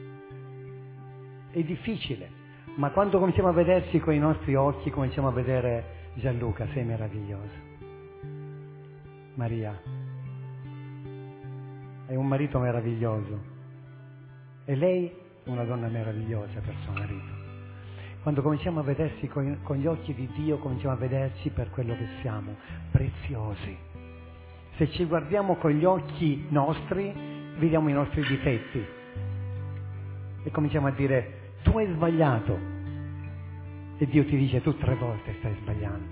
Speaker 1: È difficile. Ma quando cominciamo a vederci con i nostri occhi, cominciamo a vedere Gianluca, sei meraviglioso. Maria, è un marito meraviglioso. E lei è una donna meravigliosa per suo marito. Quando cominciamo a vedersi con gli occhi di Dio, cominciamo a vederci per quello che siamo, preziosi. Se ci guardiamo con gli occhi nostri, vediamo i nostri difetti e cominciamo a dire, tu hai sbagliato. E Dio ti dice, tu 3 volte stai sbagliando.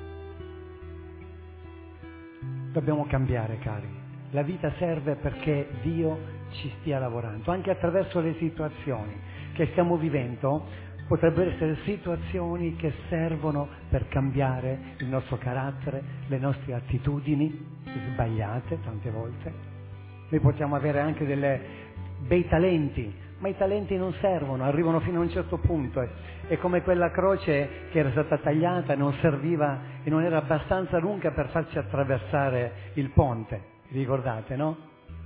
Speaker 1: Dobbiamo cambiare, cari. La vita serve perché Dio ci stia lavorando, anche attraverso le situazioni che stiamo vivendo. Potrebbero essere situazioni che servono per cambiare il nostro carattere, le nostre attitudini sbagliate tante volte. Noi possiamo avere anche bei talenti, ma i talenti non servono, arrivano fino a un certo punto. È come quella croce che era stata tagliata, non serviva e non era abbastanza lunga per farci attraversare il ponte. Vi ricordate, no?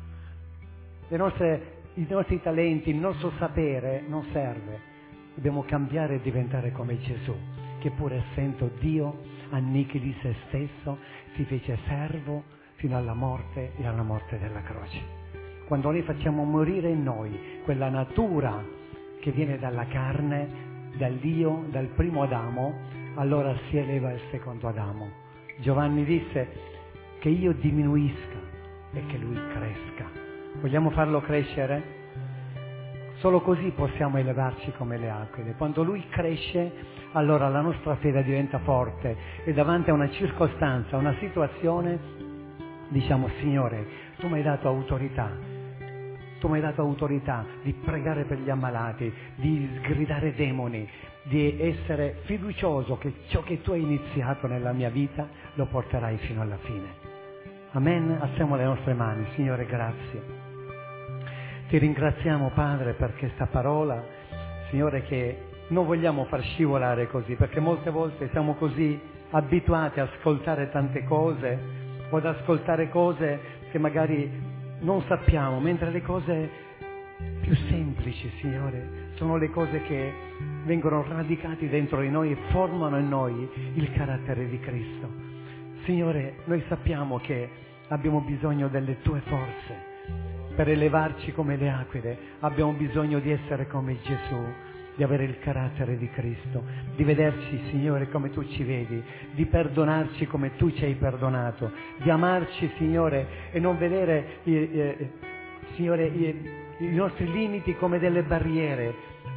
Speaker 1: I nostri talenti, il nostro sapere non serve. Dobbiamo cambiare e diventare come Gesù, che pur essendo Dio annichilì se stesso, si fece servo fino alla morte e alla morte della croce. Quando noi facciamo morire in noi quella natura che viene dalla carne, dall'io, dal primo Adamo, allora si eleva il secondo Adamo. Giovanni disse che io diminuisca e che lui cresca. Vogliamo farlo crescere? Solo così possiamo elevarci come le aquile. Quando Lui cresce, allora la nostra fede diventa forte e davanti a una circostanza, a una situazione, diciamo, Signore, Tu mi hai dato autorità. Tu mi hai dato autorità di pregare per gli ammalati, di sgridare demoni, di essere fiducioso che ciò che Tu hai iniziato nella mia vita lo porterai fino alla fine. Amen? Alziamo le nostre mani. Signore, grazie. Ti ringraziamo, Padre, per questa parola, Signore, che non vogliamo far scivolare così, perché molte volte siamo così abituati a ascoltare tante cose o ad ascoltare cose che magari non sappiamo, mentre le cose più semplici, Signore, sono le cose che vengono radicate dentro di noi e formano in noi il carattere di Cristo. Signore, noi sappiamo che abbiamo bisogno delle Tue forze per elevarci come le aquile, abbiamo bisogno di essere come Gesù di avere il carattere di Cristo, di vederci, Signore, come Tu ci vedi, di perdonarci come Tu ci hai perdonato, di amarci, Signore, e non vedere, Signore, i nostri limiti come delle barriere,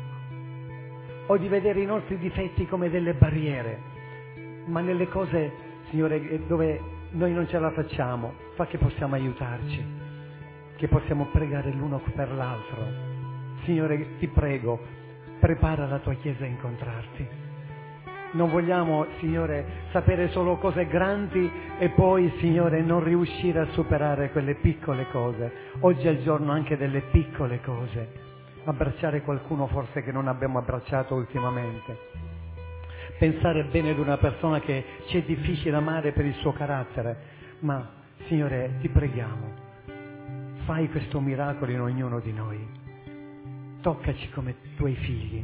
Speaker 1: o di vedere i nostri difetti come delle barriere, ma nelle cose, Signore, dove noi non ce la facciamo, fa che possiamo aiutarci, che possiamo pregare l'uno per l'altro. Signore, ti prego, prepara la Tua Chiesa a incontrarti. Non vogliamo, Signore, sapere solo cose grandi e poi, Signore, non riuscire a superare quelle piccole cose. Oggi è il giorno anche delle piccole cose. Abbracciare qualcuno forse che non abbiamo abbracciato ultimamente. Pensare bene ad una persona che ci è difficile amare per il suo carattere. Ma, Signore, ti preghiamo, fai questo miracolo in ognuno di noi. Toccaci come Tuoi figli.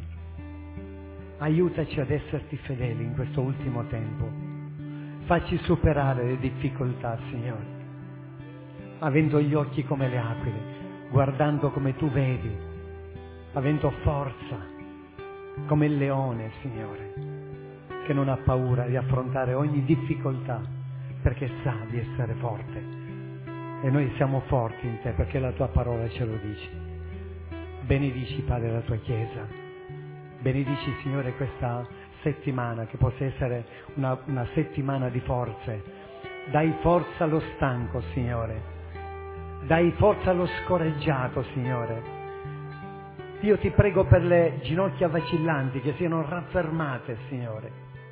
Speaker 1: Aiutaci ad esserti fedeli in questo ultimo tempo. Facci superare le difficoltà, Signore, avendo gli occhi come le aquile, guardando come Tu vedi, avendo forza come il leone, Signore, che non ha paura di affrontare ogni difficoltà perché sa di essere forte. E noi siamo forti in Te perché la Tua parola ce lo dice. Benedici, Padre, la Tua Chiesa. Benedici, Signore, questa settimana, che possa essere una settimana di forze. Dai forza allo stanco, Signore. Dai forza allo scoraggiato, Signore. Io ti prego per le ginocchia vacillanti che siano raffermate, Signore.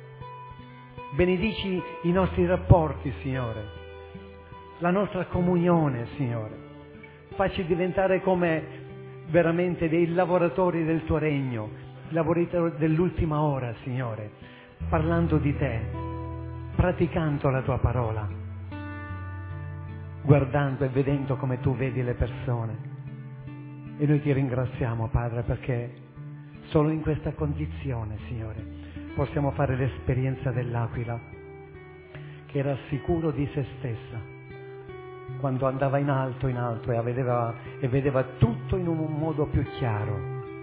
Speaker 1: Benedici i nostri rapporti, Signore. La nostra comunione, Signore. Facci diventare come veramente dei lavoratori del Tuo regno, lavoratori dell'ultima ora, Signore, parlando di Te, praticando la Tua parola, guardando e vedendo come Tu vedi le persone. E noi ti ringraziamo, Padre, perché solo in questa condizione, Signore, possiamo fare l'esperienza dell'aquila, che era sicuro di se stessa, quando andava in alto e vedeva tutto in un modo più chiaro.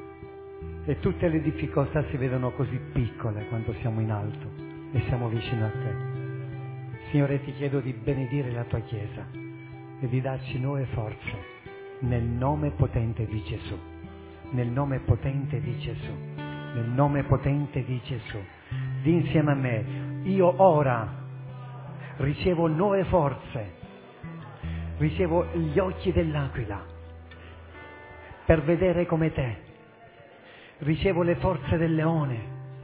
Speaker 1: E tutte le difficoltà si vedono così piccole quando siamo in alto e siamo vicino a Te. Signore, ti chiedo di benedire la Tua Chiesa e di darci nuove forze nel nome potente di Gesù. Nel nome potente di Gesù. Nel nome potente di Gesù. Di insieme a me, io ora ricevo nuove forze. Ricevo gli occhi dell'aquila per vedere come Te. Ricevo le forze del leone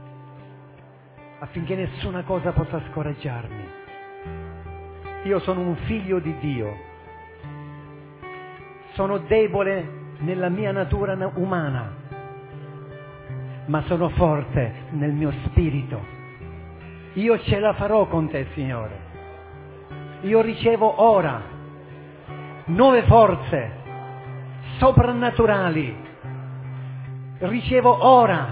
Speaker 1: affinché nessuna cosa possa scoraggiarmi. Io sono un figlio di Dio. Sono debole nella mia natura umana, ma sono forte nel mio spirito. Io ce la farò con Te, Signore. Io ricevo ora nuove forze soprannaturali. Ricevo ora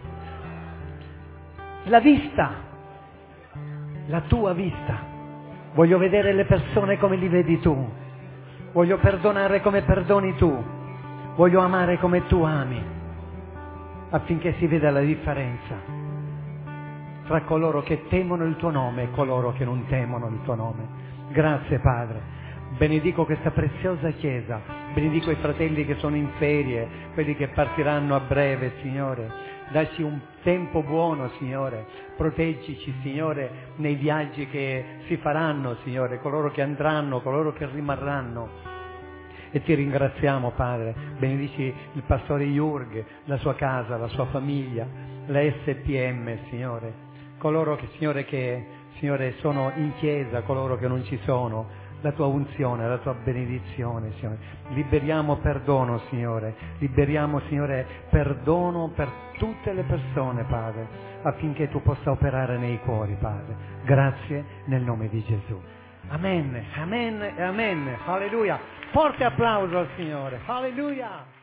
Speaker 1: la vista, la Tua vista. Voglio vedere le persone come li vedi Tu. Voglio perdonare come perdoni Tu. Voglio amare come Tu ami, affinché si veda la differenza tra coloro che temono il Tuo nome e coloro che non temono il Tuo nome. Grazie, Padre. Benedico questa preziosa Chiesa, benedico i fratelli che sono in ferie, quelli che partiranno a breve, Signore. Dacci un tempo buono, Signore. Proteggici, Signore, nei viaggi che si faranno, Signore, coloro che andranno, coloro che rimarranno. E ti ringraziamo, Padre. Benedici il pastore Jurg, la sua casa, la sua famiglia, la SPM, Signore. Coloro che, Signore, sono in chiesa, coloro che non ci sono. La Tua unzione, la Tua benedizione, Signore. Liberiamo perdono, Signore. Liberiamo, Signore, perdono per tutte le persone, Padre, affinché Tu possa operare nei cuori, Padre. Grazie nel nome di Gesù. Amen, amen e amen. Alleluia. Forte applauso al Signore. Alleluia.